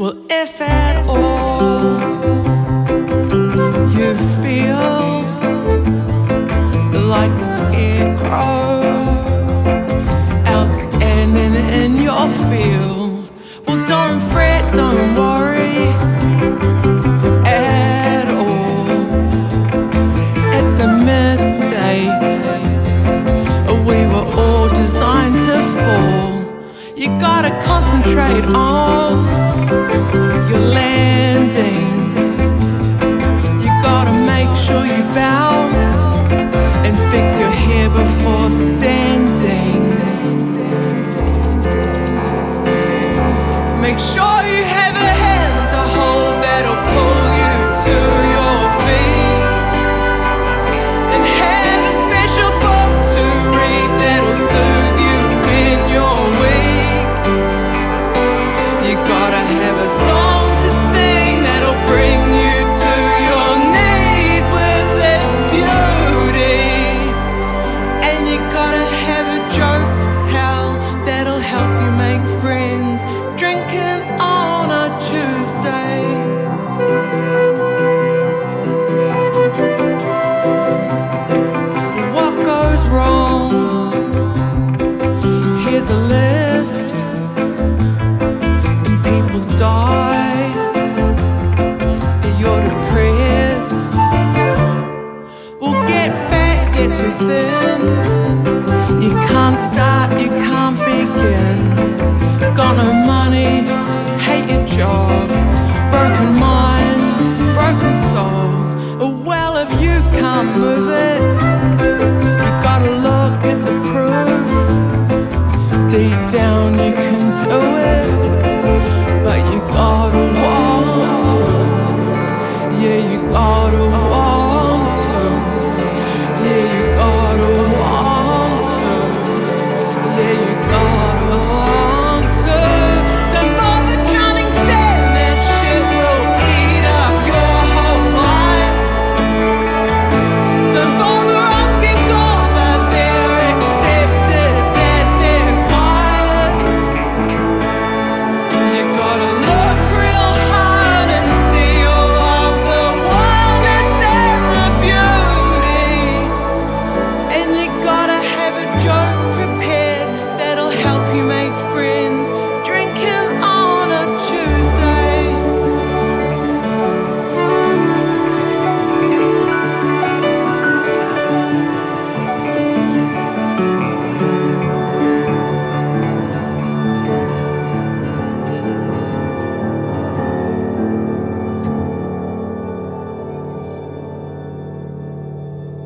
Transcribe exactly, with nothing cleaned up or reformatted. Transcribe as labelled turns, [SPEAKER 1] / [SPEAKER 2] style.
[SPEAKER 1] Well, if at all you feel like a scarecrow outstanding in your field, well, don't fret, don't worry at all. It's a mistake. We were all designed to fall. You gotta concentrate on your landing.